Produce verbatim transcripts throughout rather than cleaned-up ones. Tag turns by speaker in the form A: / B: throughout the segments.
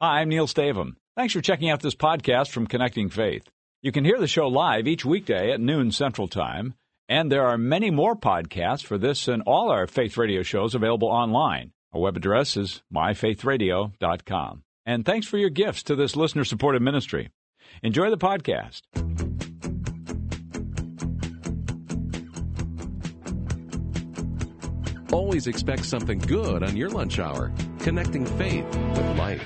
A: Hi, I'm Neil Stavum. Thanks for checking out this podcast from Connecting Faith. You can hear the show live each weekday at noon Central Time, and there are many more podcasts for this and all our Faith Radio shows available online. Our web address is my faith radio dot com. And thanks for your gifts to this listener-supported ministry. Enjoy the podcast.
B: Always expect something good on your lunch hour. Connecting Faith with Life.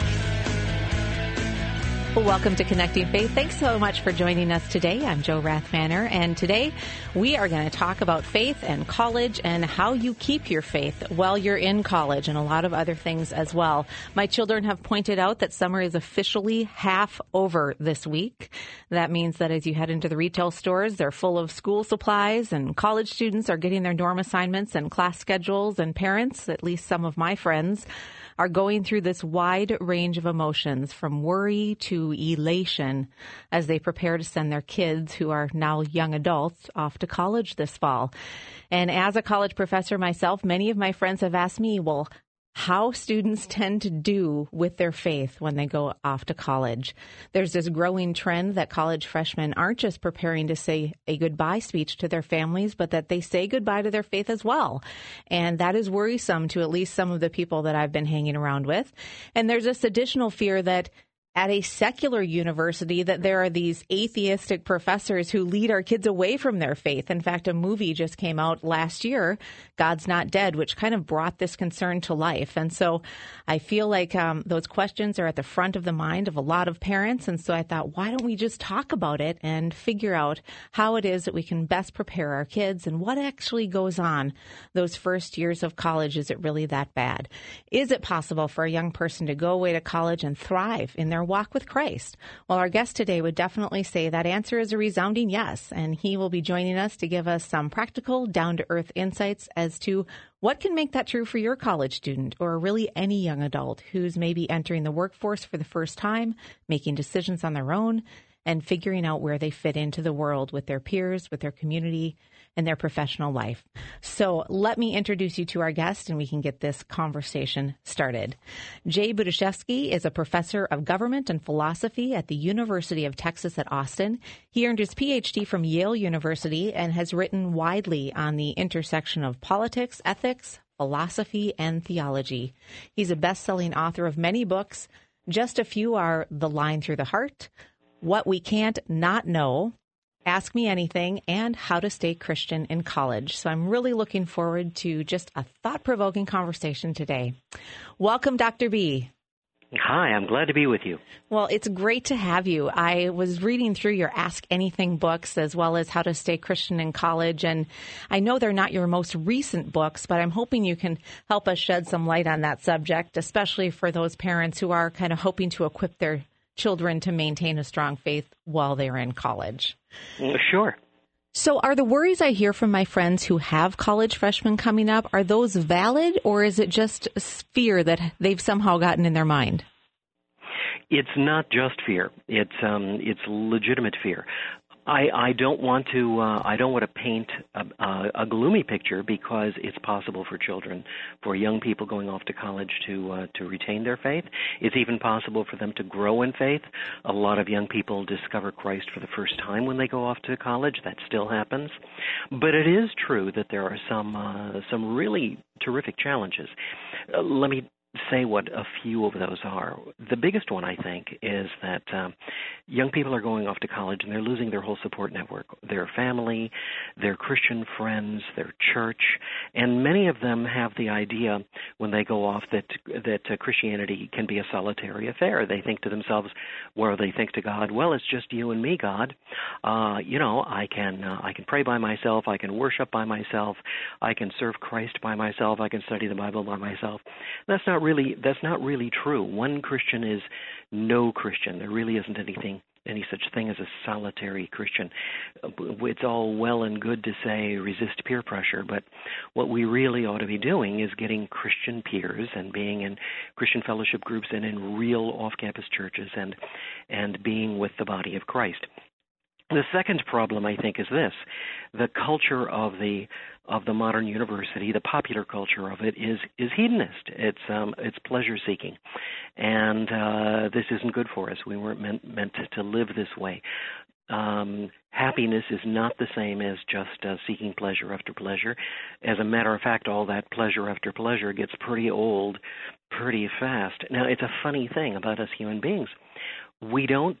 C: Well, welcome to Connecting Faith. Thanks so much for joining us today. I'm Jo Rathmanner, and today we are going to talk about faith and college and how you keep your faith while you're in college and a lot of other things as well. My children have pointed out that summer is officially half over this week. That means that as you head into the retail stores, they're full of school supplies, and college students are getting their dorm assignments and class schedules, and parents, at least some of my friends, are going through this wide range of emotions from worry to elation as they prepare to send their kids, who are now young adults, off to college this fall. And as a college professor myself, many of my friends have asked me, well, how students tend to do with their faith when they go off to college. There's this growing trend that college freshmen aren't just preparing to say a goodbye speech to their families, but that they say goodbye to their faith as well. And that is worrisome to at least some of the people that I've been hanging around with. And there's this additional fear that at a secular university that there are these atheistic professors who lead our kids away from their faith. In fact, a movie just came out last year, God's Not Dead, which kind of brought this concern to life. And so I feel like um, those questions are at the front of the mind of a lot of parents. And so I thought, why don't we just talk about it and figure out how it is that we can best prepare our kids and what actually goes on those first years of college? Is it really that bad? Is it possible for a young person to go away to college and thrive in their walk with Christ? Well, our guest today would definitely say that answer is a resounding yes, and he will be joining us to give us some practical, down-to-earth insights as to what can make that true for your college student or really any young adult who's maybe entering the workforce for the first time, making decisions on their own, and figuring out where they fit into the world with their peers, with their community, and their professional life. So let me introduce you to our guest, and we can get this conversation started. Jay Budiszewski is a professor of government and philosophy at the University of Texas at Austin. He earned his P H D from Yale University and has written widely on the intersection of politics, ethics, philosophy, and theology. He's a best-selling author of many books. Just a few are The Line Through the Heart, What We Can't Not Know, Ask Me Anything, and How to Stay Christian in College. So I'm really looking forward to just a thought-provoking conversation today. Welcome, Doctor B.
D: Hi, I'm glad to be with you.
C: Well, it's great to have you. I was reading through your Ask Anything books as well as How to Stay Christian in College, and I know they're not your most recent books, but I'm hoping you can help us shed some light on that subject, especially for those parents who are kind of hoping to equip their children to maintain a strong faith while they're in college.
D: Sure.
C: So are the worries I hear from my friends who have college freshmen coming up, are those valid, or is it just fear that they've somehow gotten in their mind?
D: It's not just fear. It's um, it's legitimate fear. I, I don't want to uh, I don't want to paint a, a, a gloomy picture, because it's possible for children, for young people going off to college to uh, to retain their faith. It's even possible for them to grow in faith. A lot of young people discover Christ for the first time when they go off to college. That still happens. But it is true that there are some uh, some really terrific challenges. Uh, let me say what a few of those are. The biggest one, I think, is that um, young people are going off to college and they're losing their whole support network, their family, their Christian friends, their church, and many of them have the idea when they go off that that uh, Christianity can be a solitary affair. They think to themselves, well, they think to God, well, it's just you and me, God. Uh, you know, I can uh, I can pray by myself, I can worship by myself, I can serve Christ by myself, I can study the Bible by myself. That's not really that's not really true. One Christian is no Christian. There really isn't anything any such thing as a solitary Christian. It's all well and good to say resist peer pressure, but what we really ought to be doing is getting Christian peers and being in Christian fellowship groups and in real off-campus churches and and being with the body of Christ. The second problem, I think, is this: the culture of the of the modern university, the popular culture of it, is is hedonist. It's um, it's pleasure seeking, and uh, this isn't good for us. We weren't meant meant to live this way. Um, happiness is not the same as just uh, seeking pleasure after pleasure. As a matter of fact, all that pleasure after pleasure gets pretty old pretty fast. Now, it's a funny thing about us human beings. We don't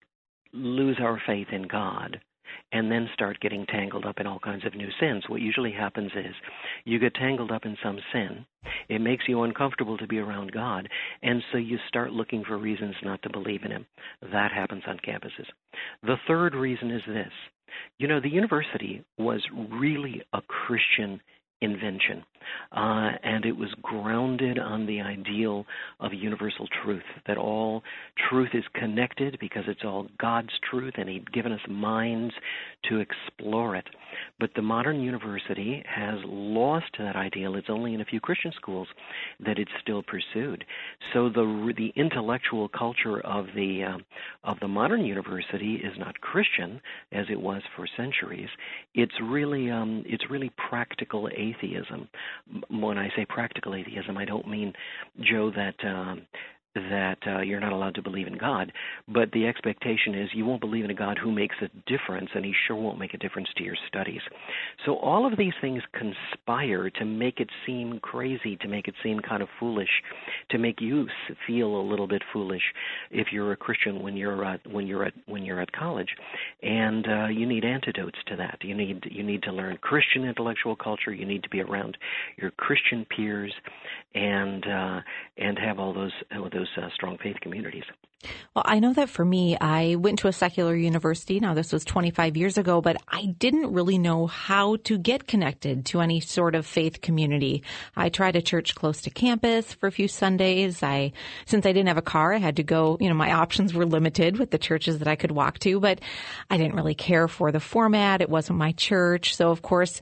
D: lose our faith in God and then start getting tangled up in all kinds of new sins. What usually happens is you get tangled up in some sin. It makes you uncomfortable to be around God, and so you start looking for reasons not to believe in him. That happens on campuses. The third reason is this. You know, the university was really a Christian invention, uh, and it was grounded on the ideal of universal truth, that all truth is connected because it's all God's truth, and he'd given us minds to explore it. But the modern university has lost that ideal. It's only in a few Christian schools that it's still pursued. So the the intellectual culture of the uh, of the modern university is not Christian as it was for centuries. It's really um, it's really practical atheism. When I say practical atheism, I don't mean, Joe, that um, that uh, you're not allowed to believe in God, but the expectation is you won't believe in a God who makes a difference, and he sure won't make a difference to your studies. So all of these things conspire to make it seem crazy, to make it seem kind of foolish, to make you feel a little bit foolish if you're a Christian when you're at, when you're at when you're at college, and uh, you need antidotes to that. You need you need to learn Christian intellectual culture. You need to be around your Christian peers, and uh, and have all those those uh, strong faith communities.
C: Well, I know that for me, I went to a secular university. Now, this was twenty-five years ago, but I didn't really know how to get connected to any sort of faith community. I tried a church close to campus for a few Sundays. I, since I didn't have a car, I had to go, you know, my options were limited with the churches that I could walk to, but I didn't really care for the format. It wasn't my church. So, of course,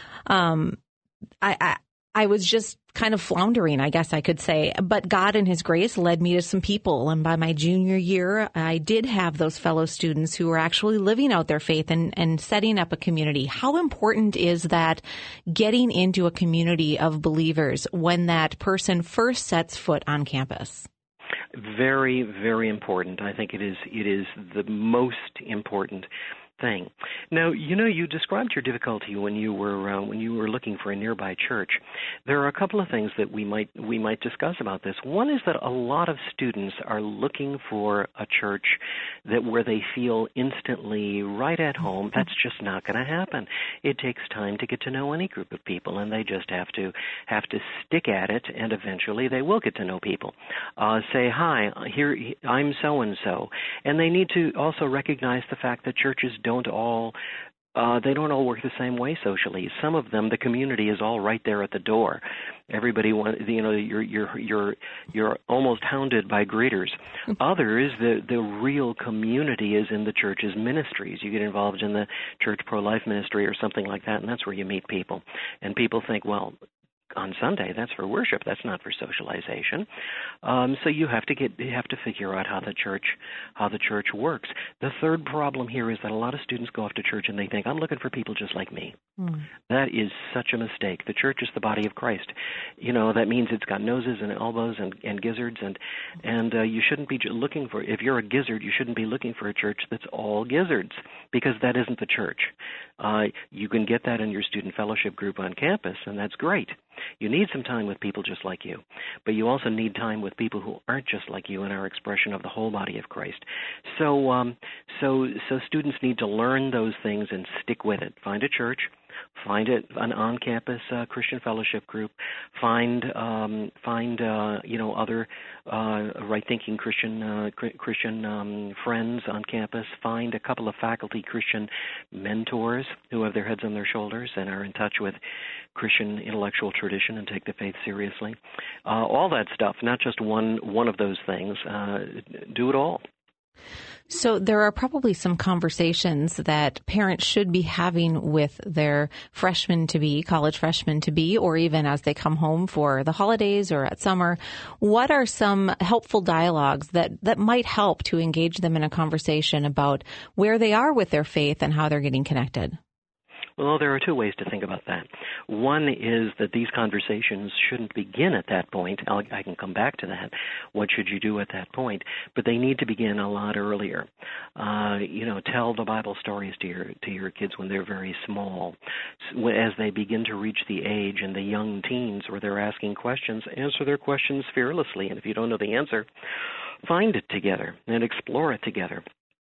C: um, I, I I was just kind of floundering, I guess I could say. But God in his grace led me to some people. And by my junior year, I did have those fellow students who were actually living out their faith and, and setting up a community. How important is that getting into a community of believers when that person first sets foot on campus?
D: Very, very important. I think it is it is the most important thing. Now, you know, you described your difficulty when you were uh, when you were looking for a nearby church. There are a couple of things that we might we might discuss about this. One is that a lot of students are looking for a church that where they feel instantly right at home. That's just not going to happen. It takes time to get to know any group of people, and they just have to have to stick at it, and eventually they will get to know people. Uh, say, hi, here I'm so and so, and they need to also recognize the fact that churches don't all uh, they don't all work the same way socially. Some of them, the community is all right there at the door. Everybody, want, you know, you're you're you're you're almost hounded by greeters. Others, the the real community is in the church's ministries. You get involved in the church pro-life ministry or something like that, and that's where you meet people. And people think, well, on Sunday, that's for worship. That's not for socialization. Um, so you have to get you have to figure out how the church how the church works. The third problem here is that a lot of students go off to church and they think, I'm looking for people just like me. Mm. That is such a mistake. The church is the body of Christ. You know, that means it's got noses and elbows and, and gizzards, and and uh, you shouldn't be looking for, if you're a gizzard, you shouldn't be looking for a church that's all gizzards, because that isn't the church. Uh, you can get that in your student fellowship group on campus, and that's great. You need some time with people just like you, but you also need time with people who aren't just like you and are expression of the whole body of Christ. So, um, so, so students need to learn those things and stick with it. Find a church, find it an on-campus uh, Christian fellowship group, find um, find uh, you know other uh, right-thinking Christian uh, Christian um, friends on campus. Find a couple of faculty Christian mentors who have their heads on their shoulders and are in touch with Christian intellectual tradition and take the faith seriously. Uh, all that stuff, not just one one of those things. Uh, do it all.
C: So there are probably some conversations that parents should be having with their freshmen-to-be, college freshmen-to-be, or even as they come home for the holidays or at summer. What are some helpful dialogues that, that might help to engage them in a conversation about where they are with their faith and how they're getting connected?
D: Well, there are two ways to think about that. One is that these conversations shouldn't begin at that point. I'll, I can come back to that. What should you do at that point? But they need to begin a lot earlier. Uh, you know, tell the Bible stories to your to your kids when they're very small. As they begin to reach the age and the young teens where they're asking questions, answer their questions fearlessly. And if you don't know the answer, find it together and explore it together.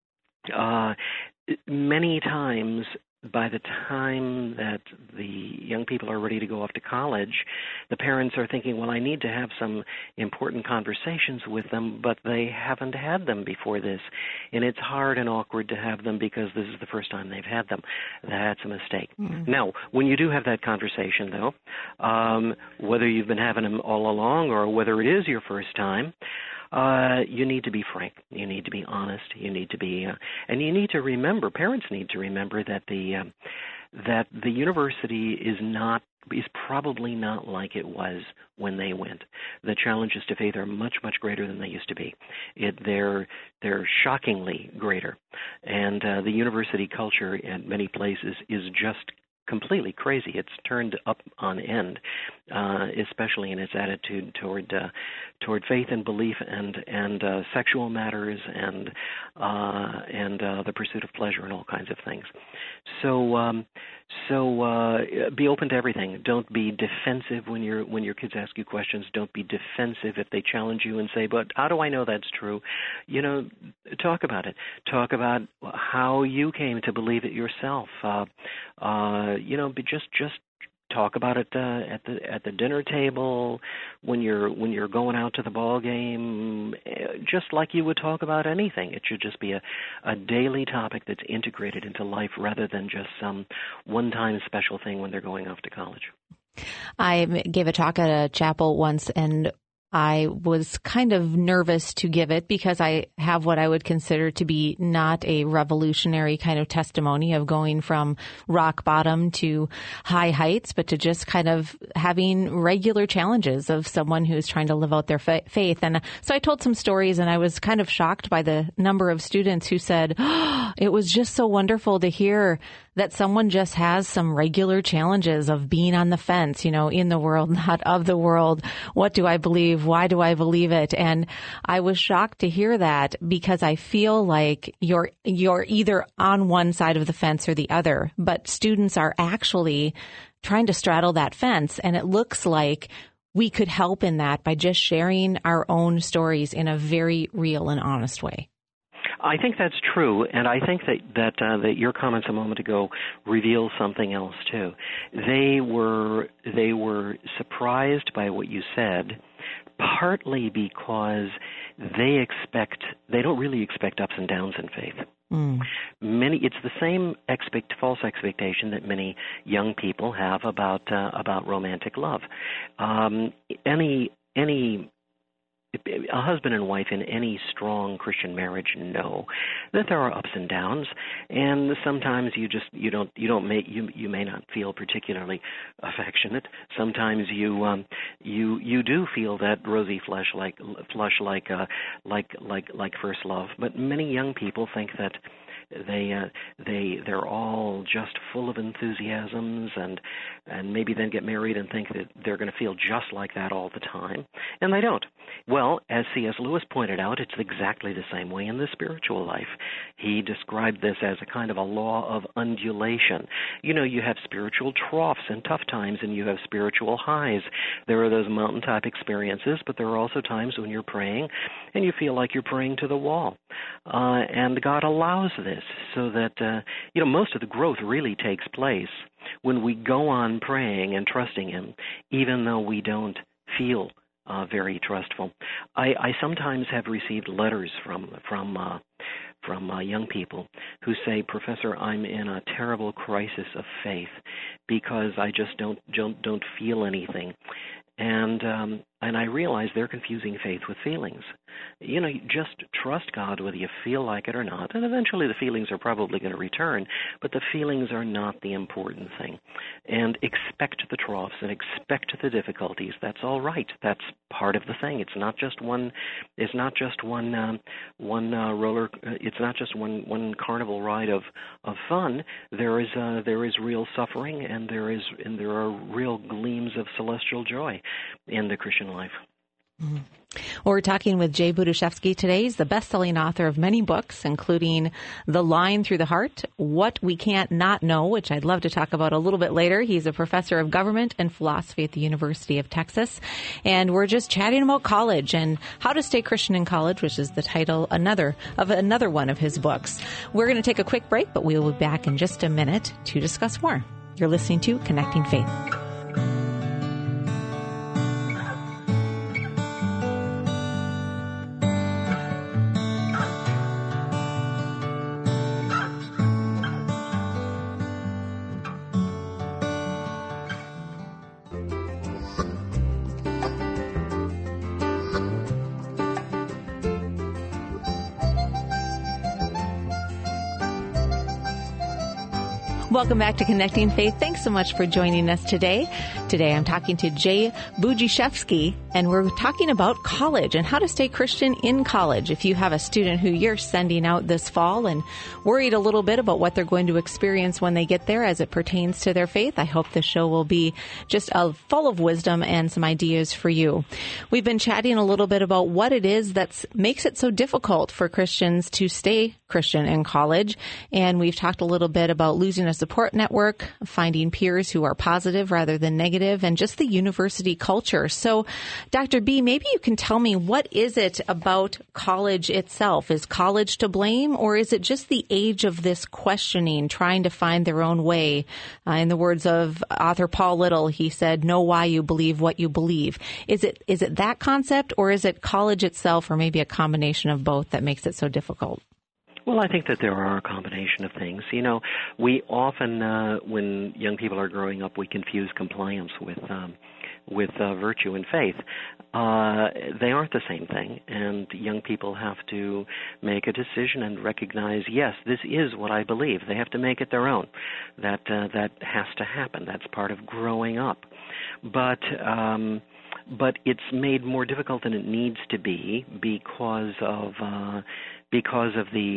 D: Uh, many times, by the time that the young people are ready to go off to college, the parents are thinking, well, I need to have some important conversations with them, but they haven't had them before this. And it's hard and awkward to have them because this is the first time they've had them. That's a mistake. Mm-hmm. Now, when you do have that conversation, though, um, whether you've been having them all along or whether it is your first time, Uh, you need to be frank. You need to be honest. You need to be, uh, and you need to remember. Parents need to remember that the um, that the university is not is probably not like it was when they went. The challenges to faith are much much greater than they used to be. It they're they're shockingly greater, and uh, the university culture in many places is just completely crazy. It's turned up on end, uh, especially in its attitude toward uh, toward faith and belief and and uh, sexual matters and uh, and uh, the pursuit of pleasure and all kinds of things. So um, so uh, be open to everything. Don't be defensive when your when your kids ask you questions. Don't be defensive if they challenge you and say, "But how do I know that's true?" You know, talk about it. Talk about how you came to believe it yourself. Uh, uh, you know, but just just talk about it uh, at the at the dinner table when you're when you're going out to the ball game, just like you would talk about anything. It should just be a, a daily topic that's integrated into life rather than just some one-time special thing when they're going off to college.
C: I gave a talk at a chapel once, and I was kind of nervous to give it because I have what I would consider to be not a revolutionary kind of testimony of going from rock bottom to high heights, but to just kind of having regular challenges of someone who's trying to live out their fa- faith. And so I told some stories, and I was kind of shocked by the number of students who said, oh, it was just so wonderful to hear that someone just has some regular challenges of being on the fence, you know, in the world, not of the world. What do I believe? Why do I believe it? And I was shocked to hear that because I feel like you're, you're either on one side of the fence or the other, but students are actually trying to straddle that fence. And it looks like we could help in that by just sharing our own stories in a very real and honest way.
D: I think that's true, and I think that that, uh, that your comments a moment ago reveal something else too. They were they were surprised by what you said, partly because they expect they don't really expect ups and downs in faith. Mm. Many it's the same expect false expectation that many young people have about uh, about romantic love. Um, any any. A husband and wife in any strong Christian marriage know that there are ups and downs, and sometimes you just you don't you don't make you you may not feel particularly affectionate. Sometimes you um, you you do feel that rosy flush like flush like uh, like like like first love. But many young people think that they uh, they they're all just full of enthusiasms and and maybe then get married and think that they're going to feel just like that all the time, and they don't. Well, as C S Lewis pointed out, it's exactly the same way in the spiritual life. He described this as a kind of a law of undulation. You know, you have spiritual troughs and tough times, and you have spiritual highs. There are those mountaintop experiences, but there are also times when you're praying and you feel like you're praying to the wall. Uh, and God allows this so that, uh, you know, most of the growth really takes place when we go on praying and trusting Him, even though we don't feel Uh, very trustful. I, I sometimes have received letters from from uh, from uh, young people who say, "Professor, I'm in a terrible crisis of faith because I just don't don't don't feel anything." And um, and I realize they're confusing faith with feelings. You know, you just trust God whether you feel like it or not, and eventually the feelings are probably going to return, but the feelings are not the important thing. And expect the troughs and expect the difficulties. That's all right. That's part of the thing. It's not just one. It's not just one. Um, one uh, roller. Uh, it's not just one one carnival ride of of fun. There is uh, there is real suffering, and there is and there are real gleams of celestial joy in the Christian life.
C: Mm-hmm. Well, we're talking with Jay Budiszewski today. He's the best-selling author of many books, including The Line Through the Heart, What We Can't Not Know, which I'd love to talk about a little bit later. He's a professor of government and philosophy at the University of Texas. And we're just chatting about college and how to stay Christian in college, which is the title another of another one of his books. We're going to take a quick break, but we will be back in just a minute to discuss more. You're listening to Connecting Faith. Welcome back to Connecting Faith. Thanks so much for joining us today. Today I'm talking to Jay Budiszewski, and we're talking about college and how to stay Christian in college. If you have a student who you're sending out this fall and worried a little bit about what they're going to experience when they get there as it pertains to their faith, I hope this show will be just uh, full of wisdom and some ideas for you. We've been chatting a little bit about what it is that makes it so difficult for Christians to stay Christian in college, and we've talked a little bit about losing a support network, finding peers who are positive rather than negative, and just the university culture. So, Doctor B, maybe you can tell me, what is it about college itself? Is college to blame, or is it just the age of this questioning, trying to find their own way? Uh, in the words of author Paul Little, he said, know why you believe what you believe. Is it is it that concept, or is it college itself, or maybe a combination of both that makes it so difficult?
D: Well, I think that there are a combination of things. You know, we often, uh, when young people are growing up, we confuse compliance with um, with uh, virtue and faith. Uh, they aren't the same thing, and young people have to make a decision and recognize, yes, this is what I believe. They have to make it their own. That uh, that has to happen. That's part of growing up. But um, but it's made more difficult than it needs to be because of uh, because of the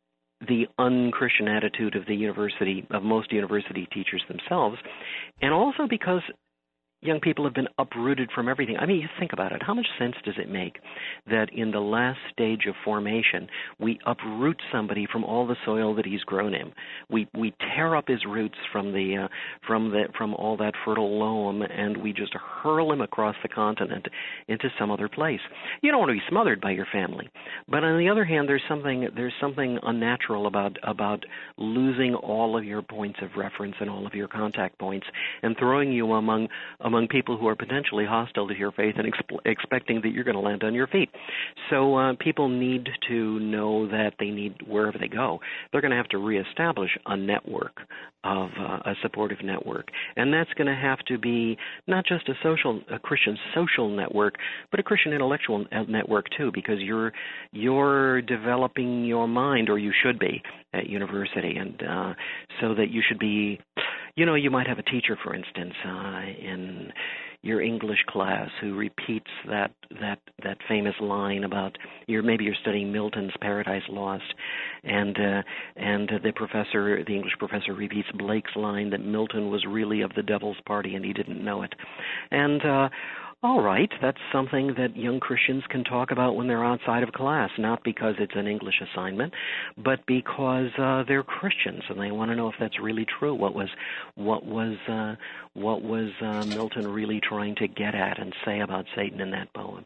D: the unchristian attitude of the university, of most university teachers themselves, and also because young people have been uprooted from everything. I mean, you think about it. How much sense does it make that in the last stage of formation, we uproot somebody from all the soil that he's grown in? We we tear up his roots from the uh, from the from all that fertile loam, and we just hurl him across the continent into some other place. You don't want to be smothered by your family, but on the other hand, there's something there's something unnatural about about losing all of your points of reference and all of your contact points and throwing you among among people who are potentially hostile to your faith and exp- expecting that you're going to land on your feet. So uh, people need to know that they need, wherever they go, they're going to have to reestablish a network of uh, a supportive network. And that's going to have to be not just a social, a Christian social network, but a Christian intellectual network too, because you're you're developing your mind, or you should be, at university, and uh, so that you should be, you know, you might have a teacher, for instance, uh, in your English class who repeats that that that famous line about, you're, maybe you're studying Milton's Paradise Lost, and uh, and the professor, the English professor, repeats Blake's line that Milton was really of the devil's party and he didn't know it, and. Uh, All right, that's something that young Christians can talk about when they're outside of class, not because it's an English assignment, but because uh, they're Christians and they want to know if that's really true. What was, what was, uh, what was uh, Milton really trying to get at and say about Satan in that poem?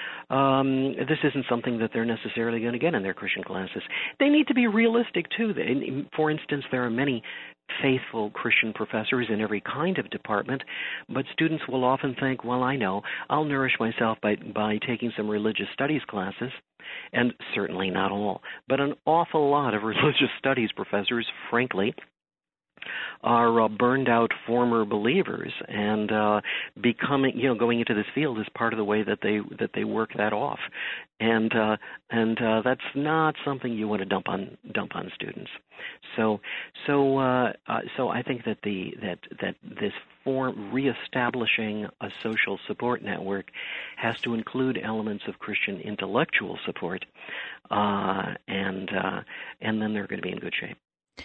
D: Um, this isn't something that they're necessarily going to get in their Christian classes. They need to be realistic, too. They, for instance, there are many faithful Christian professors in every kind of department, but students will often think, well, I know, I'll nourish myself by, by taking some religious studies classes, and certainly not all, but an awful lot of religious studies professors, frankly, are uh, burned out former believers, and uh, becoming, you know, going into this field is part of the way that they that they work that off, and uh, and uh, that's not something you want to dump on dump on students. So so uh, uh, so I think that the that that this form reestablishing a social support network has to include elements of Christian intellectual support, uh, and uh, and then they're going to be in good shape.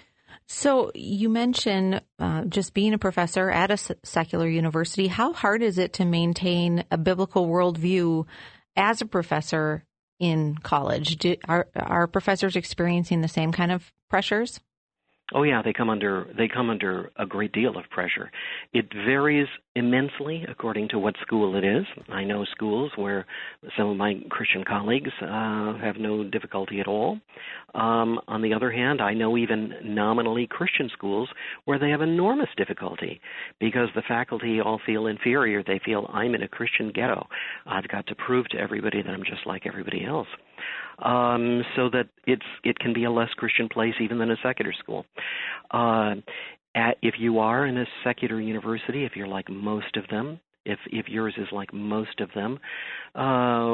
C: So you mentioned uh, just being a professor at a secular university. How hard is it to maintain a biblical worldview as a professor in college? Do, are, are professors experiencing the same kind of pressures?
D: Oh yeah, they come under they come under a great deal of pressure. It varies immensely according to what school it is. I know schools where some of my Christian colleagues uh, have no difficulty at all. Um, on the other hand, I know even nominally Christian schools where they have enormous difficulty because the faculty all feel inferior. They feel I'm in a Christian ghetto. I've got to prove to everybody that I'm just like everybody else. Um, so that it's it can be a less Christian place even than a secular school. Uh, at, if you are in a secular university, if you're like most of them, if if yours is like most of them, uh,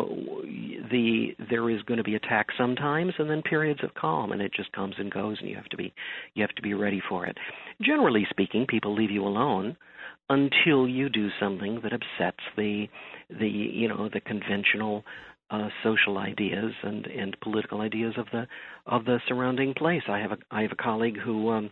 D: the there is going to be attack sometimes, and then periods of calm, and it just comes and goes, and you have to be you have to be ready for it. Generally speaking, people leave you alone until you do something that upsets the the you know the conventional Uh, social ideas and, and political ideas of the of the surrounding place. I have a I have a colleague who um,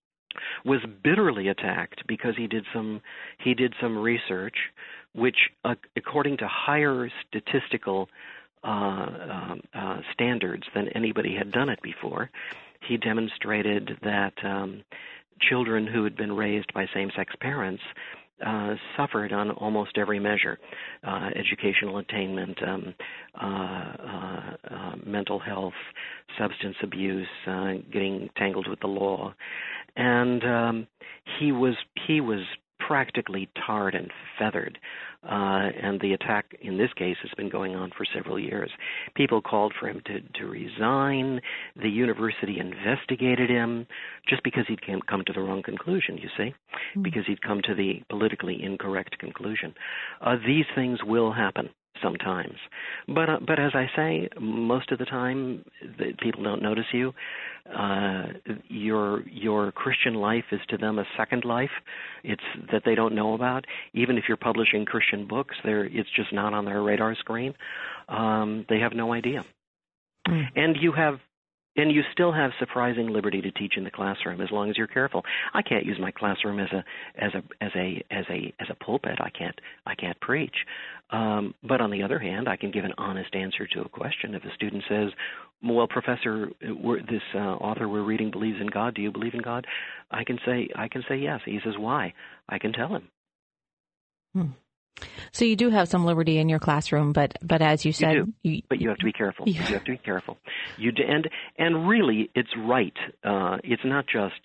D: was bitterly attacked because he did some he did some research, which uh, according to higher statistical uh, uh, uh, standards than anybody had done it before, he demonstrated that um, children who had been raised by same-sex parents Uh, suffered on almost every measure, uh, educational attainment, um, uh, uh, uh, mental health, substance abuse, uh, getting tangled with the law, and um, he was he was practically tarred and feathered. Uh, and the attack in this case has been going on for several years. People called for him to, to resign. The university investigated him just because he'd come to the wrong conclusion, you see, mm-hmm. because he'd come to the politically incorrect conclusion. Uh, these things will happen sometimes. But uh, but as I say, most of the time, the, people don't notice you. Uh, your your Christian life is to them a second life. It's that they don't know about. Even if you're publishing Christian books, they're, it's just not on their radar screen. Um, they have no idea. Mm. And you have And you still have surprising liberty to teach in the classroom as long as you're careful. I can't use my classroom as a as a as a as a as a pulpit. I can't I can't preach. Um, but on the other hand, I can give an honest answer to a question. If a student says, "Well, Professor, we're, this uh, author we're reading believes in God. Do you believe in God?" I can say I can say yes. He says, "Why?" I can tell him.
C: Hmm. So you do have some liberty in your classroom, but but as you said,
D: you do,
C: you,
D: but you have to be careful.
C: You,
D: you have to be careful. You do, and and really, it's right. Uh, it's not just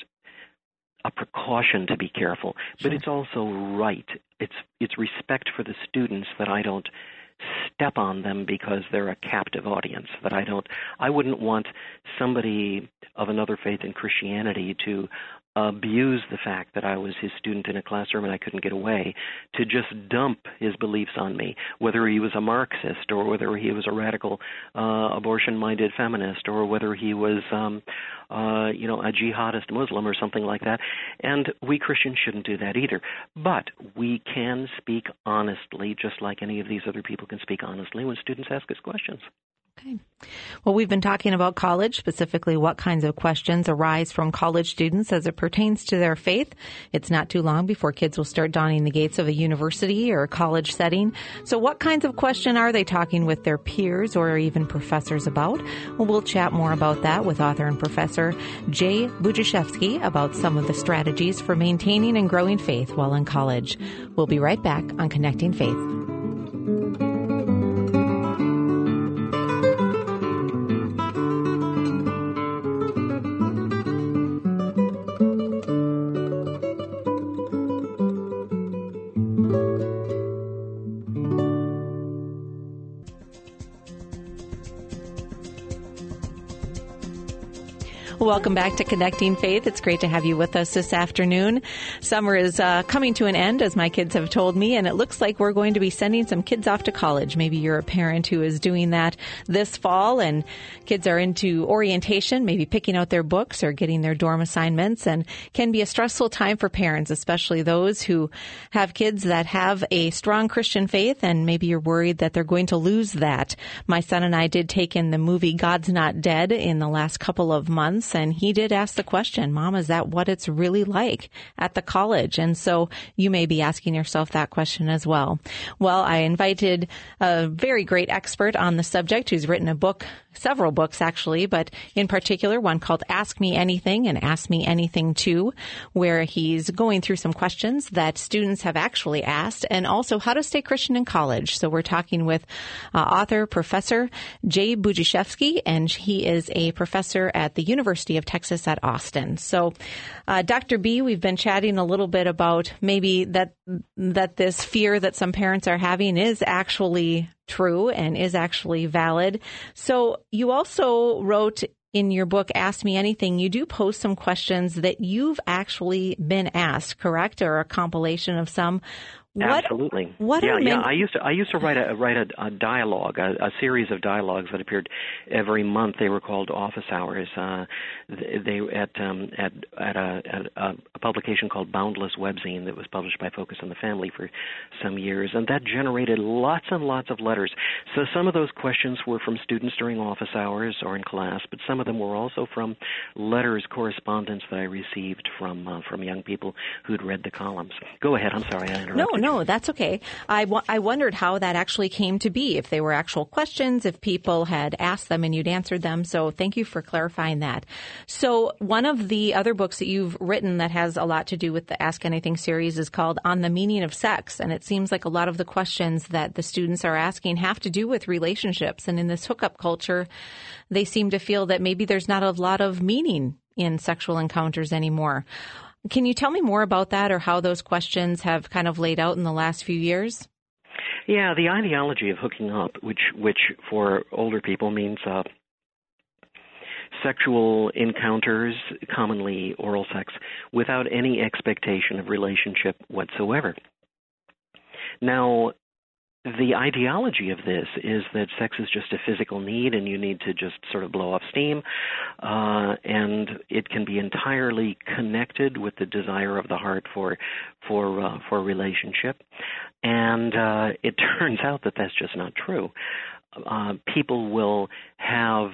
D: a precaution to be careful,
C: sure.
D: but it's also right. It's it's respect for the students that I don't step on them because they're a captive audience. That I don't. I wouldn't want somebody of another faith in Christianity to abuse the fact that I was his student in a classroom and I couldn't get away, to just dump his beliefs on me, whether he was a Marxist or whether he was a radical uh, abortion-minded feminist or whether he was, um, uh, you know, a jihadist Muslim or something like that. And we Christians shouldn't do that either. But we can speak honestly, just like any of these other people can speak honestly when students ask us questions.
C: Okay. Well, we've been talking about college, specifically what kinds of questions arise from college students as it pertains to their faith. It's not too long before kids will start donning the gates of a university or a college setting. So what kinds of questions are they talking with their peers or even professors about? Well, we'll chat more about that with author and professor Jay Budziszewski about some of the strategies for maintaining and growing faith while in college. We'll be right back on Connecting Faith. Welcome back to Connecting Faith. It's great to have you with us this afternoon. Summer is uh, coming to an end, as my kids have told me, and it looks like we're going to be sending some kids off to college. Maybe you're a parent who is doing that this fall, and kids are into orientation, maybe picking out their books or getting their dorm assignments, and can be a stressful time for parents, especially those who have kids that have a strong Christian faith, and maybe you're worried that they're going to lose that. My son and I did take in the movie God's Not Dead in the last couple of months, and he did ask the question, Mom, is that what it's really like at the college? And so you may be asking yourself that question as well. Well, I invited a very great expert on the subject who's written a book, several books actually, but in particular one called Ask Me Anything and Ask Me Anything Too, where he's going through some questions that students have actually asked, and also how to stay Christian in college. So we're talking with uh, author, Professor Jay Budziszewski, and he is a professor at the University of Texas at Austin. So, uh, Doctor B, we've been chatting a little bit about maybe that that this fear that some parents are having is actually true and is actually valid. So you also wrote in your book, Ask Me Anything, you do post some questions that you've actually been asked, correct? Or a compilation of some. What,
D: Absolutely.
C: What
D: yeah,
C: are
D: yeah.
C: men-
D: I used to I used to write a write a, a dialogue, a, a series of dialogues that appeared every month. They were called office hours. Uh, they at um, at at a, at a publication called Boundless Webzine that was published by Focus on the Family for some years, and that generated lots and lots of letters. So some of those questions were from students during office hours or in class, but some of them were also from letters, correspondence that I received from uh, from young people who'd read the columns. Go ahead. I'm sorry, I interrupted.
C: No, no. No, that's okay. I, w- I wondered how that actually came to be, if they were actual questions, if people had asked them and you'd answered them. So thank you for clarifying that. So one of the other books that you've written that has a lot to do with the Ask Anything series is called On the Meaning of Sex. And it seems like a lot of the questions that the students are asking have to do with relationships. And in this hookup culture, they seem to feel that maybe there's not a lot of meaning in sexual encounters anymore. Can you tell me more about that, or how those questions have kind of laid out in the last few years?
D: Yeah, the ideology of hooking up, which which for older people means uh, sexual encounters, commonly oral sex, without any expectation of relationship whatsoever. Now, the ideology of this is that sex is just a physical need and you need to just sort of blow off steam, uh, and it can be entirely connected with the desire of the heart for for uh, for relationship. And uh, it turns out that that's just not true. Uh, people will have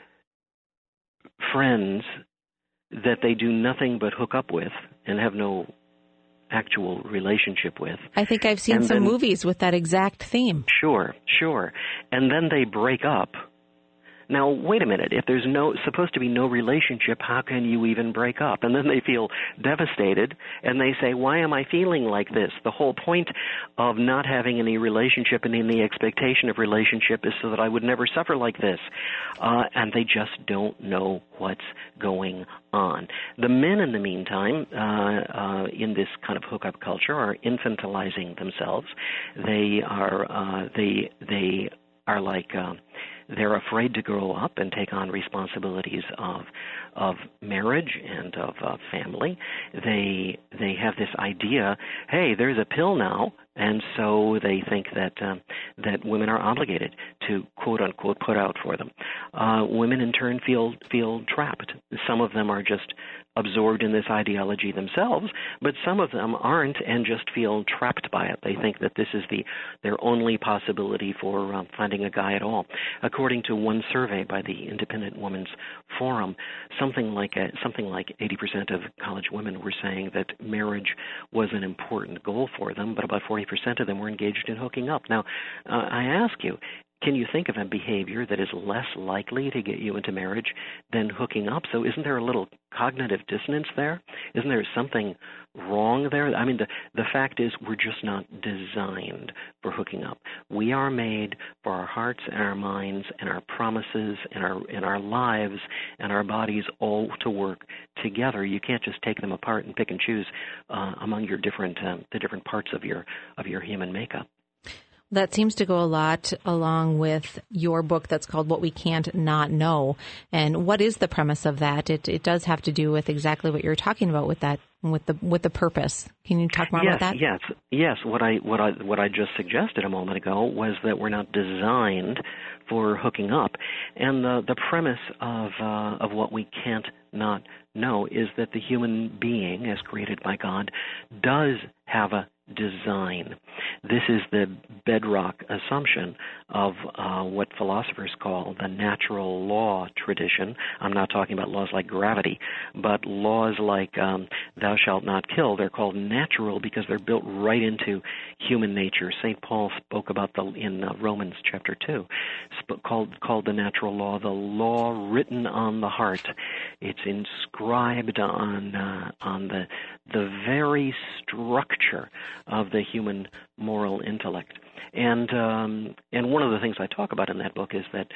D: friends that they do nothing but hook up with and have no actual relationship with.
C: I think I've seen
D: and
C: some
D: then,
C: movies with that exact theme.
D: Sure, sure. And then they break up. Now, wait a minute. If there's no supposed to be no relationship, how can you even break up? And then they feel devastated, and they say, why am I feeling like this? The whole point of not having any relationship and any expectation of relationship is so that I would never suffer like this. Uh, and they just don't know what's going on. The men, in the meantime, uh, uh, in this kind of hookup culture, are infantilizing themselves. They are, uh, they, they are like... Uh, They're afraid to grow up and take on responsibilities of of marriage and of uh, family. They they have this idea, hey, there's a pill now, and so they think that um, that women are obligated to quote unquote put out for them. Uh, women in turn feel feel trapped. Some of them are just absorbed in this ideology themselves, but some of them aren't and just feel trapped by it. They think that this is the their only possibility for um, finding a guy at all. According to one survey by the Independent Women's Forum, something like a, something like eighty percent of college women were saying that marriage was an important goal for them, but about forty percent of them were engaged in hooking up. Now, uh, I ask you, can you think of a behavior that is less likely to get you into marriage than hooking up? So isn't there a little cognitive dissonance there? Isn't there something wrong there? I mean, the, the fact is we're just not designed for hooking up. We are made for our hearts and our minds and our promises and our and our lives and our bodies all to work together. You can't just take them apart and pick and choose uh, among your different um, the different parts of your of your human makeup.
C: That seems to go a lot along with your book that's called What We Can't Not Know. And what is the premise of that? It it does have to do with exactly what you're talking about with that, with the with the purpose. Can you talk more
D: yes,
C: about that?
D: Yes, yes. What I what I what I just suggested a moment ago was that we're not designed for hooking up, and the the premise of uh, of what we can't not know is that the human being, as created by God, does have a design. This is the bedrock assumption of uh, what philosophers call the natural law tradition. I'm not talking about laws like gravity, but laws like um, thou shalt not kill. They're called natural because they're built right into human nature. Saint Paul spoke about the in uh, Romans chapter two, sp- called called the natural law, the law written on the heart. It's inscribed on uh, on the the very structure of the human moral intellect. And um, and one of the things I talk about in that book is that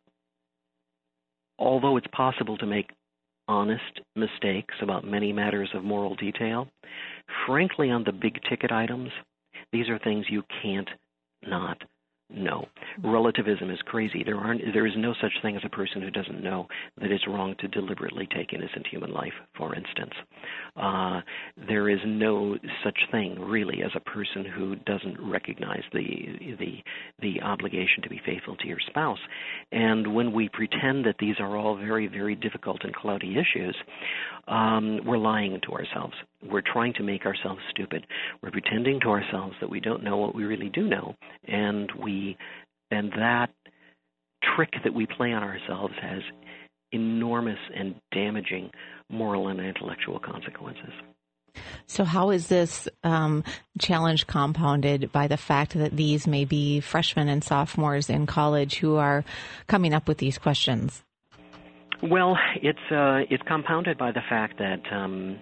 D: although it's possible to make honest mistakes about many matters of moral detail, frankly, on the big-ticket items, these are things you can't not know. Relativism is crazy. There aren't. There is no such thing as a person who doesn't know that it's wrong to deliberately take innocent human life, for instance. Uh, there is no such thing, really, as a person who doesn't recognize the the the obligation to be faithful to your spouse. And when we pretend that these are all very, very difficult and cloudy issues, um, we're lying to ourselves. We're trying to make ourselves stupid. We're pretending to ourselves that we don't know what we really do know, and we and that trick that we play on ourselves has enormous and damaging moral and intellectual consequences.
C: So how is this um, challenge compounded by the fact that these may be freshmen and sophomores in college who are coming up with these questions?
D: Well, it's uh, it's compounded by the fact that um,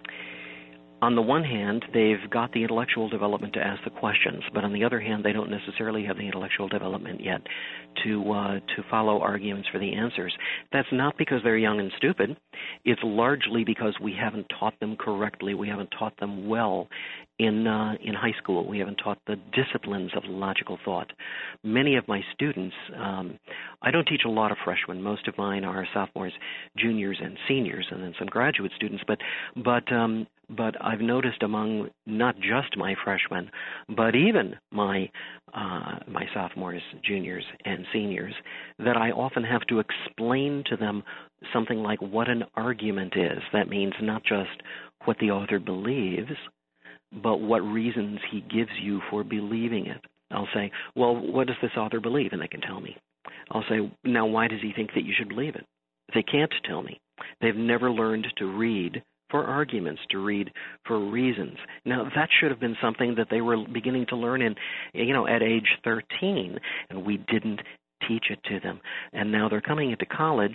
D: on the one hand, they've got the intellectual development to ask the questions, but on the other hand, they don't necessarily have the intellectual development yet to uh, to follow arguments for the answers. That's not because they're young and stupid. It's largely because we haven't taught them correctly. We haven't taught them well in uh, in high school. We haven't taught the disciplines of logical thought. Many of my students, um, I don't teach a lot of freshmen. Most of mine are sophomores, juniors, and seniors, and then some graduate students. But but um, But I've noticed among not just my freshmen, but even my uh, my sophomores, juniors, and seniors, that I often have to explain to them something like what an argument is. That means not just what the author believes, but what reasons he gives you for believing it. I'll say, well, what does this author believe? And they can tell me. I'll say, now, why does he think that you should believe it? They can't tell me. They've never learned to read for arguments, to read for reasons. Now, that should have been something that they were beginning to learn in, you know, at age thirteen, and we didn't teach it to them. And now they're coming into college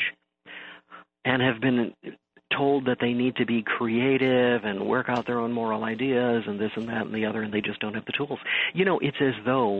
D: and have been told that they need to be creative and work out their own moral ideas and this and that and the other, and they just don't have the tools. You know, it's as though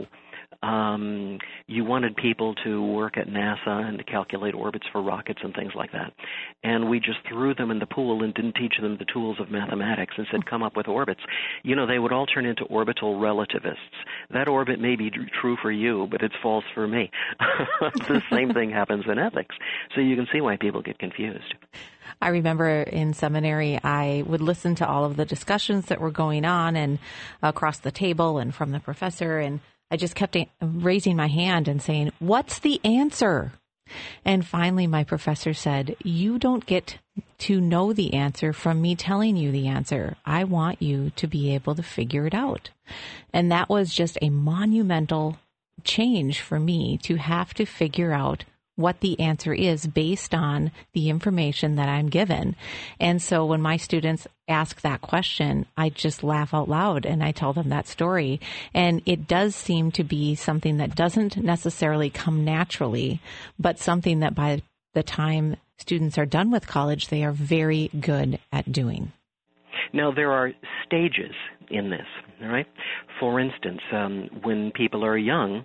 D: Um, you wanted people to work at NASA and to calculate orbits for rockets and things like that. And we just threw them in the pool and didn't teach them the tools of mathematics and said, come up with orbits. You know, they would all turn into orbital relativists. That orbit may be true for you, but it's false for me. The same thing happens in ethics. So you can see why people get confused.
C: I remember in seminary, I would listen to all of the discussions that were going on and across the table and from the professor, and I just kept raising my hand and saying, what's the answer? And finally, my professor said, you don't get to know the answer from me telling you the answer. I want you to be able to figure it out. And that was just a monumental change for me, to have to figure out what the answer is based on the information that I'm given. And so when my students ask that question, I just laugh out loud and I tell them that story. And it does seem to be something that doesn't necessarily come naturally, but something that by the time students are done with college, they are very good at doing.
D: Now, there are stages in this, all right? For instance, um, when people are young,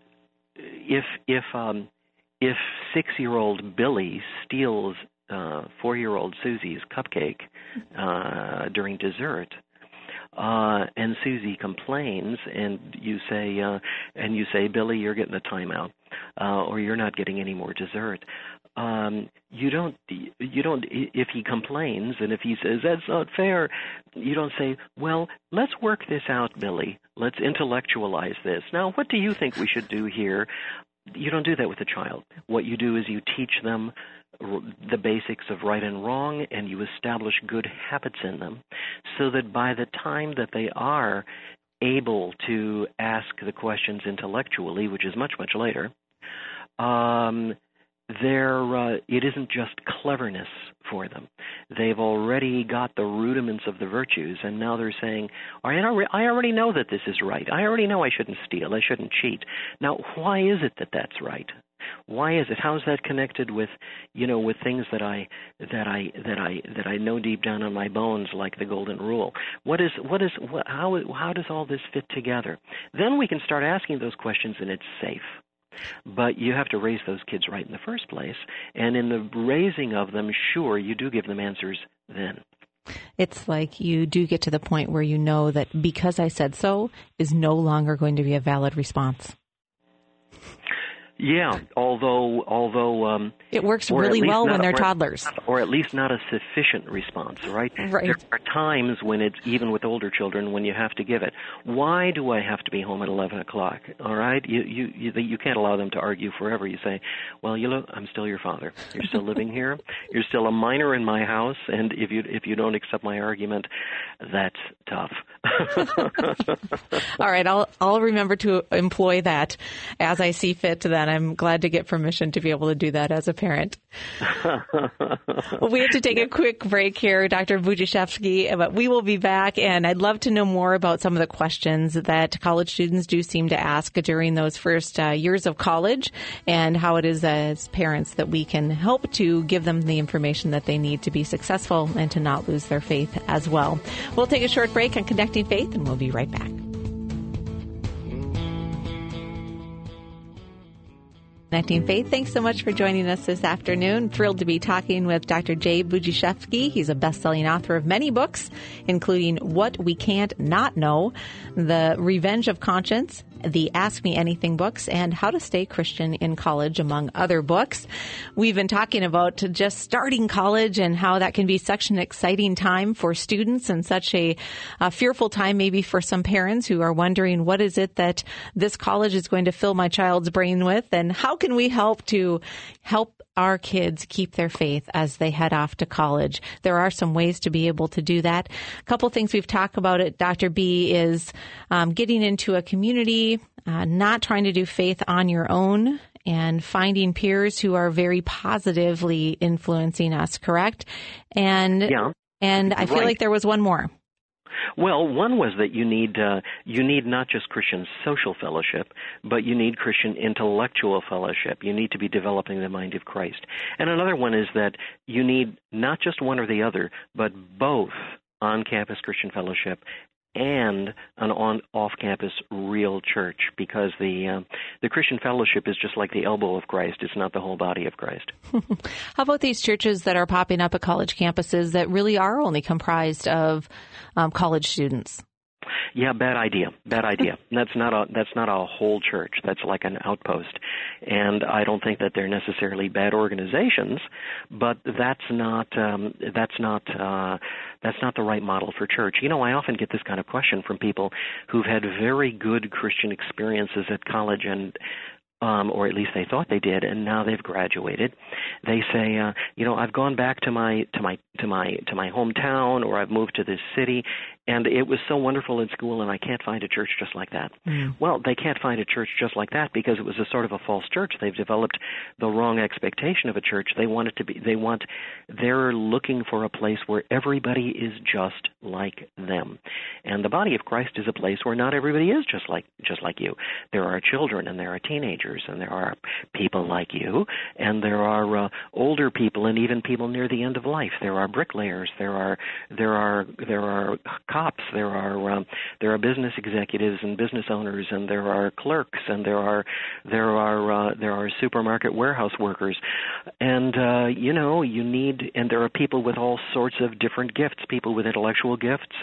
D: if if um, If six-year-old Billy steals uh, four-year-old Susie's cupcake uh, during dessert, uh, and Susie complains, and you say, uh, and you say, Billy, you're getting a timeout, uh, or you're not getting any more dessert. Um, you don't, you don't, if he complains and if he says, that's not fair, you don't say, well, let's work this out, Billy. Let's intellectualize this. Now, what do you think we should do here? You don't do that with a child. What you do is you teach them the basics of right and wrong, and you establish good habits in them so that by the time that they are able to ask the questions intellectually, which is much, much later, um, They're, uh, it isn't just cleverness for them. They've already got the rudiments of the virtues, and now they're saying, all right, I already know that this is right. I already know I shouldn't steal. I shouldn't cheat. Now, why is it that that's right? Why is it? How is that connected with, you know, with things that I that I that I that I know deep down in my bones, like the golden rule? What is what is what, how how does all this fit together? Then we can start asking those questions, and it's safe. But you have to raise those kids right in the first place. And in the raising of them, sure, you do give them answers then.
C: It's like you do get to the point where you know that because I said so is no longer going to be a valid response.
D: Yeah, although although um,
C: it works really well when they're toddlers,
D: or at least not a sufficient response. Right?
C: Right.
D: There are times when it's even with older children when you have to give it. Why do I have to be home at eleven o'clock? All right, you you you, you can't allow them to argue forever. You say, well, you look, I'm still your father. You're still living here. You're still a minor in my house, and if you if you don't accept my argument, that's tough.
C: All right, I'll I'll remember to employ that as I see fit. Then I'm glad to get permission to be able to do that as a parent. Well, we have to take a quick break here, Doctor Budziszewski, but we will be back, and I'd love to know more about some of the questions that college students do seem to ask during those first uh, years of college, and how it is as parents that we can help to give them the information that they need to be successful and to not lose their faith as well. We'll take a short break on Connecting Faith, and we'll be right back. Connecting Faith, thanks so much for joining us this afternoon. Thrilled to be talking with Doctor Jay Budziszewski. He's a best-selling author of many books, including What We Can't Not Know, The Revenge of Conscience, the Ask Me Anything books, and How to Stay Christian in College, among other books. We've been talking about just starting college and how that can be such an exciting time for students and such a, a fearful time maybe for some parents who are wondering, what is it that this college is going to fill my child's brain with, and how can we help to help our kids keep their faith as they head off to college? There are some ways to be able to do that. A couple things we've talked about at Doctor B is um, getting into a community, uh, not trying to do faith on your own, and finding peers who are very positively influencing us, correct? And
D: yeah,
C: and I feel
D: right.
C: like there was one more.
D: Well, one was that you need uh, you need not just Christian social fellowship, but you need Christian intellectual fellowship. You need to be developing the mind of Christ. And another one is that you need not just one or the other, but both on-campus Christian fellowship and an on off-campus real church, because the uh, the Christian fellowship is just like the elbow of Christ. It's not the whole body of Christ.
C: How about these churches that are popping up at college campuses that really are only comprised of um, college students?
D: Yeah, bad idea. Bad idea. That's not a that's not a whole church. That's like an outpost. And I don't think that they're necessarily bad organizations, but that's not um, that's not uh, that's not the right model for church. You know, I often get this kind of question from people who've had very good Christian experiences at college, and Um, or at least they thought they did, and now they've graduated. They say, uh, you know, I've gone back to my to my to my to my hometown, or I've moved to this city, and it was so wonderful in school, and I can't find a church just like that. Mm. Well, they can't find a church just like that because it was a sort of a false church. They've developed the wrong expectation of a church. They want it to be. They want. They're looking for a place where everybody is just like them, and the body of Christ is a place where not everybody is just like just like you. There are children, and there are teenagers, and there are people like you, and there are uh, older people, and even people near the end of life. There are bricklayers, there are there are there are cops, there are um, there are business executives and business owners, and there are clerks, and there are there are uh, there are supermarket warehouse workers, and uh, you know you need and there are people with all sorts of different gifts, people with intellectual gifts,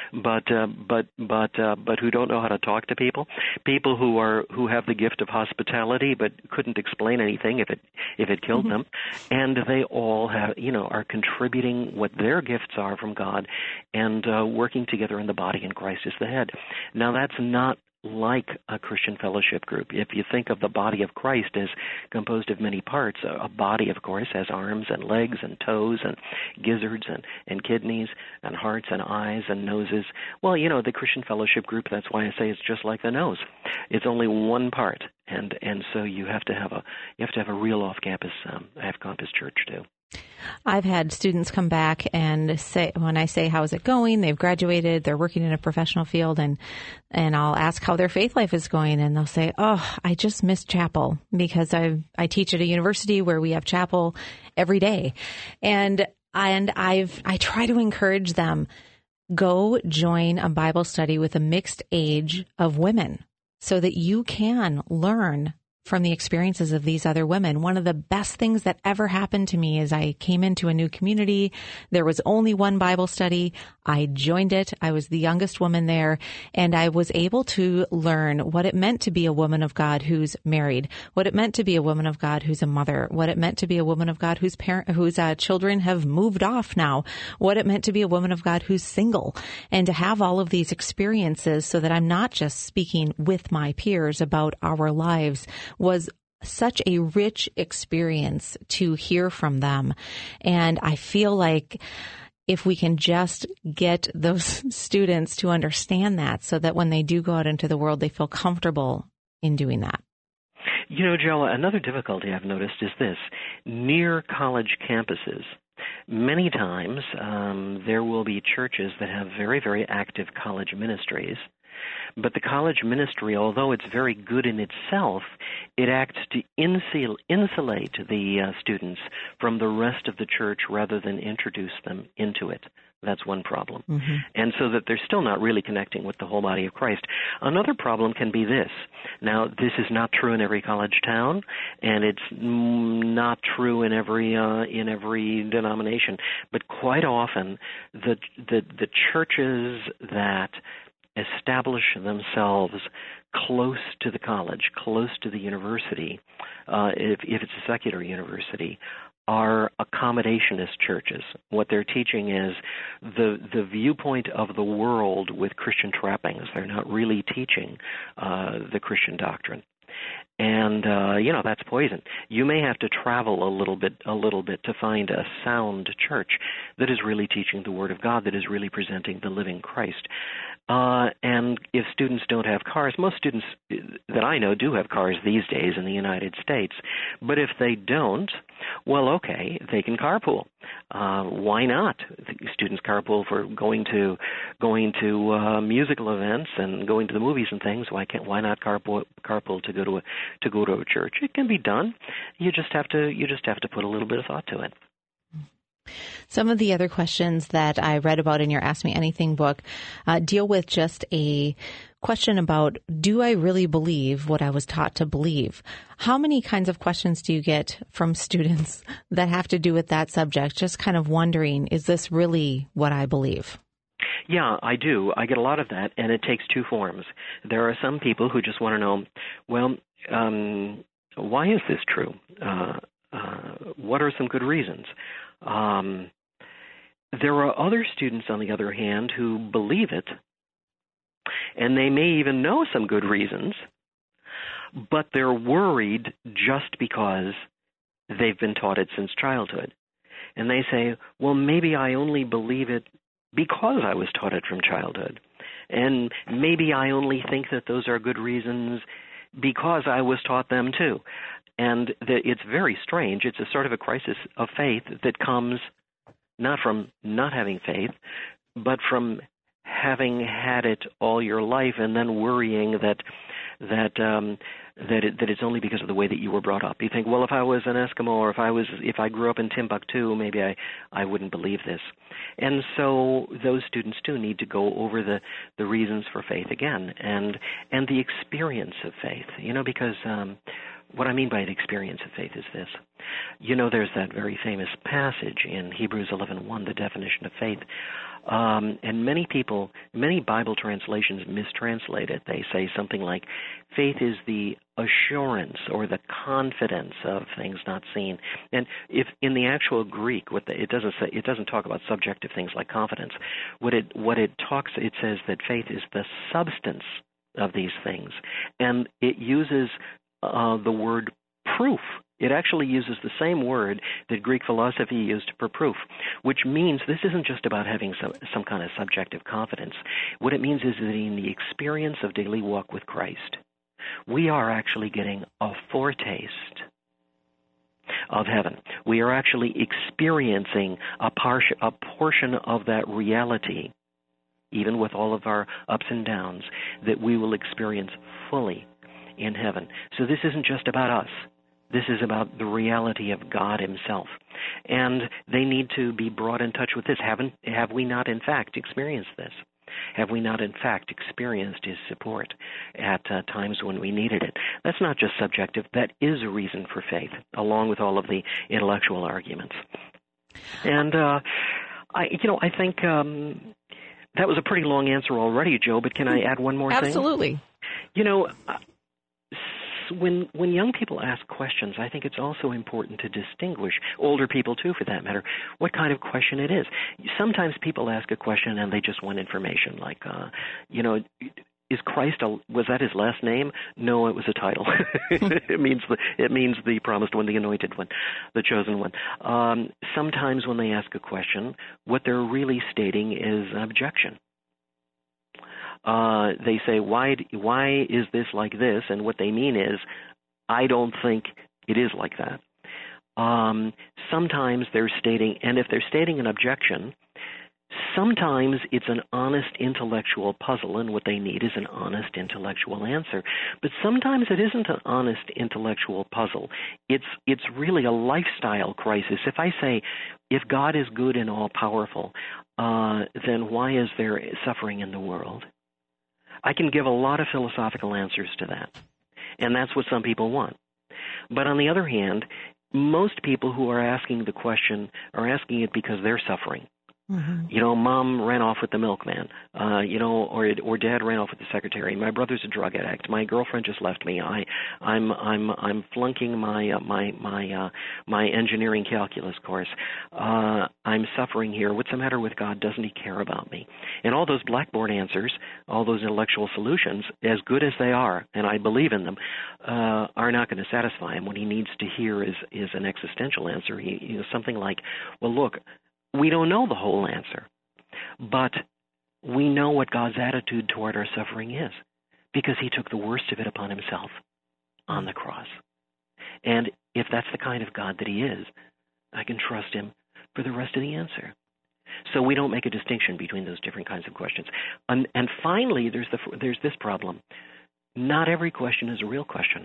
D: but uh, but but uh, but who don't know how to talk to people, people who are who have the gift of hospitality but couldn't explain anything if it if it killed them, and they all have you know are contributing what their gifts are from God, and uh, working together in the body, and Christ is the head. Now that's not like a Christian fellowship group. If you think of the body of Christ as composed of many parts, a body, of course, has arms and legs and toes and gizzards and, and kidneys and hearts and eyes and noses. Well, you know, the Christian fellowship group, that's why I say it's just like the nose. It's only one part, and and so you have to have a you have to have a real off-campus um, off-campus church too.
C: I've had students come back and say, when I say, how's it going? They've graduated, they're working in a professional field, and, and I'll ask how their faith life is going. And they'll say, oh, I just missed chapel because I I teach at a university where we have chapel every day. And, and I've, I try to encourage them, go join a Bible study with a mixed age of women so that you can learn from the experiences of these other women. One of the best things that ever happened to me is I came into a new community. There was only one Bible study. I joined it. I was the youngest woman there, and I was able to learn what it meant to be a woman of God who's married, what it meant to be a woman of God who's a mother, what it meant to be a woman of God whose parent, whose uh, children have moved off now, what it meant to be a woman of God who's single, and to have all of these experiences so that I'm not just speaking with my peers about our lives was such a rich experience to hear from them. And I feel like if we can just get those students to understand that so that when they do go out into the world, they feel comfortable in doing that.
D: You know, Joe, another difficulty I've noticed is this. Near college campuses, many times um, there will be churches that have very, very active college ministries. But the college ministry, although it's very good in itself, it acts to insul- insulate the uh, students from the rest of the church rather than introduce them into it. That's one problem. Mm-hmm. And so that they're still not really connecting with the whole body of Christ. Another problem can be this. Now, this is not true in every college town, and it's not true in every uh, in every denomination. But quite often, the the, the churches that establish themselves close to the college, close to the university, uh, if, if it's a secular university, are accommodationist churches. What they're teaching is the the viewpoint of the world with Christian trappings. They're not really teaching uh, the Christian doctrine. And uh, you know, that's poison. You may have to travel a little bit, a little bit to find a sound church that is really teaching the Word of God, that is really presenting the living Christ. Uh, and if students don't have cars, most students that I know do have cars these days in the United States. But if they don't, well, okay, they can carpool. Uh, why not? Students carpool for going to going to uh, musical events and going to the movies and things. Why can't? Why not carpool carpool to go to a to go to a church? It can be done. You just have to you just have to put a little bit of thought to it.
C: Some of the other questions that I read about in your Ask Me Anything book uh, deal with just a question about, do I really believe what I was taught to believe? How many kinds of questions do you get from students that have to do with that subject? Just kind of wondering, is this really what I believe?
D: Yeah, I do. I get a lot of that, and it takes two forms. There are some people who just want to know, well, um, why is this true? Uh, uh, what are some good reasons? Um, there are other students, on the other hand, who believe it, and they may even know some good reasons, but they're worried just because they've been taught it since childhood. And they say, well, maybe I only believe it because I was taught it from childhood. And maybe I only think that those are good reasons because I was taught them too. And the, it's very strange. It's a sort of a crisis of faith that comes not from not having faith, but from having had it all your life and then worrying that that um, that it, that it's only because of the way that you were brought up. You think, well, if I was an Eskimo or if I was if I grew up in Timbuktu, maybe I, I wouldn't believe this. And so those students too need to go over the, the reasons for faith again and and the experience of faith. You know, because um, what I mean by the experience of faith is this. You know, there's that very famous passage in Hebrews eleven one, the definition of faith. Um, and many people, many Bible translations mistranslate it. They say something like, faith is the assurance or the confidence of things not seen. And if in the actual Greek, what the, it doesn't say, it doesn't talk about subjective things like confidence. What it what it talks, it says that faith is the substance of these things, and it uses uh, the word proof. It actually uses the same word that Greek philosophy used for proof, which means this isn't just about having some, some kind of subjective confidence. What it means is that in the experience of daily walk with Christ, we are actually getting a foretaste of heaven. We are actually experiencing a, par- a portion of that reality, even with all of our ups and downs, that we will experience fully in heaven. So this isn't just about us. This is about the reality of God himself. And they need to be brought in touch with this. Haven't, have we not, in fact, experienced this? Have we not, in fact, experienced his support at uh, times when we needed it? That's not just subjective. That is a reason for faith, along with all of the intellectual arguments. And, uh, I, you know, I think um, that was a pretty long answer already, Joe, but can I add one more thing?
C: Absolutely.
D: You know, uh, When when young people ask questions, I think it's also important to distinguish, older people too for that matter, what kind of question it is. Sometimes people ask a question and they just want information, like, uh, you know, is Christ, a, was that his last name? No, it was a title. it means the it means the promised one, the anointed one, the chosen one. Um, sometimes when they ask a question, what they're really stating is an objection. Uh, they say, why why is this like this? And what they mean is, I don't think it is like that. Um, sometimes they're stating, and if they're stating an objection, sometimes it's an honest intellectual puzzle, and what they need is an honest intellectual answer. But sometimes it isn't an honest intellectual puzzle. It's it's really a lifestyle crisis. If I say, if God is good and all-powerful, uh, then why is there suffering in the world? I can give a lot of philosophical answers to that, and that's what some people want. But on the other hand, most people who are asking the question are asking it because they're suffering. Mm-hmm. You know, mom ran off with the milkman, uh, you know, or or dad ran off with the secretary. My brother's a drug addict. My girlfriend just left me. I, I'm I'm I'm flunking my uh, my my uh, my engineering calculus course. Uh, I'm suffering here. What's the matter with God? Doesn't he care about me? And all those blackboard answers, all those intellectual solutions, as good as they are, and I believe in them, uh, are not going to satisfy him. What he needs to hear is is an existential answer. He, you know, something like, well, look, we don't know the whole answer, but we know what God's attitude toward our suffering is, because he took the worst of it upon himself on the cross. And if that's the kind of God that he is, I can trust him for the rest of the answer. So we don't make a distinction between those different kinds of questions. And, and finally, there's the there's this problem. Not every question is a real question.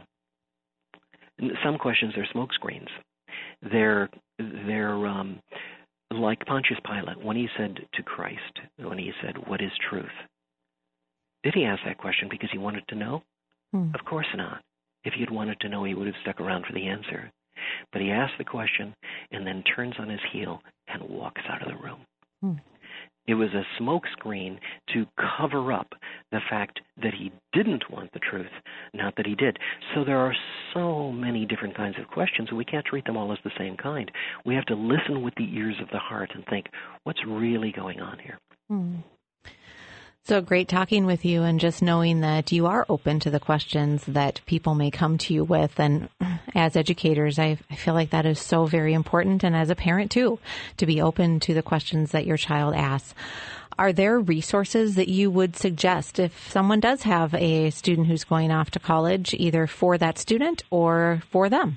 D: Some questions are smokescreens. They're they're um, like Pontius Pilate, when he said to Christ, when he said, what is truth? Did he ask that question because he wanted to know? Hmm. Of course not. If he had wanted to know, he would have stuck around for the answer. But he asked the question and then turns on his heel and walks out of the room. Hmm. It was a smokescreen to cover up the fact that he didn't want the truth, not that he did. So there are so many different kinds of questions, and we can't treat them all as the same kind. We have to listen with the ears of the heart and think, what's really going on here?
C: Hmm. So great talking with you, and just knowing that you are open to the questions that people may come to you with. And as educators, I, I feel like that is so very important. And as a parent, too, to be open to the questions that your child asks. Are there resources that you would suggest if someone does have a student who's going off to college, either for that student or for them?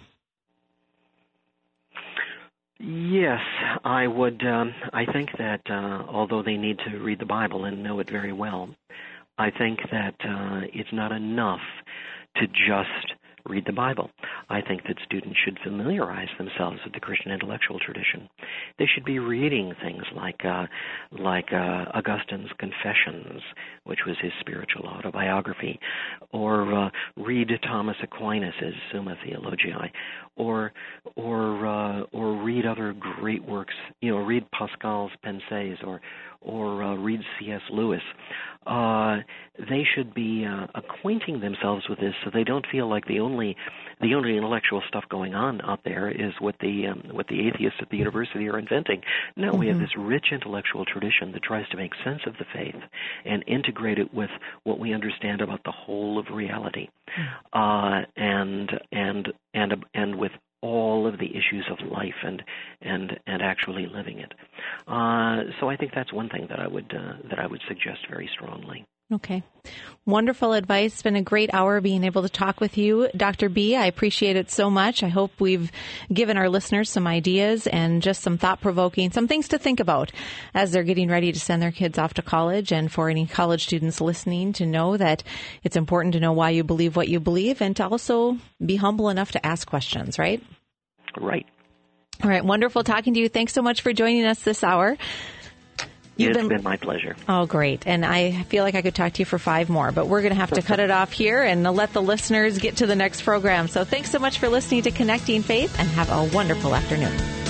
D: Yes, I would. Um, I think that uh, although they need to read the Bible and know it very well, I think that uh, it's not enough to just read the Bible. I think that students should familiarize themselves with the Christian intellectual tradition. they should be reading things like uh, like uh, Augustine's Confessions, which was his spiritual autobiography, or uh, read Thomas Aquinas' Summa Theologiae, or or uh, or read other great works. You know, read Pascal's Pensées, or or uh, read C S Lewis. Uh, they should be uh, acquainting themselves with this, so they don't feel like the only the only intellectual stuff going on out there is what the um, what the atheists at the university are inventing. No, mm-hmm. we have this rich intellectual tradition that tries to make sense of the faith and integrate it with what we understand about the whole of reality, mm-hmm. uh, and and and and with all of the issues of life and and and actually living it. Uh, so I think that's one thing that I would uh, that I would suggest very strongly.
C: Okay. Wonderful advice. It's been a great hour being able to talk with you, Doctor B. I appreciate it so much. I hope we've given our listeners some ideas and just some thought-provoking, some things to think about as they're getting ready to send their kids off to college, and for any college students listening to know that it's important to know why you believe what you believe and to also be humble enough to ask questions, right?
D: Right.
C: All right. Wonderful talking to you. Thanks so much for joining us this hour.
D: You've it's been, been my pleasure.
C: Oh, great. And I feel like I could talk to you for five more, but we're going to have to cut it off here and let the listeners get to the next program. So thanks so much for listening to Connecting Faith, and have a wonderful afternoon.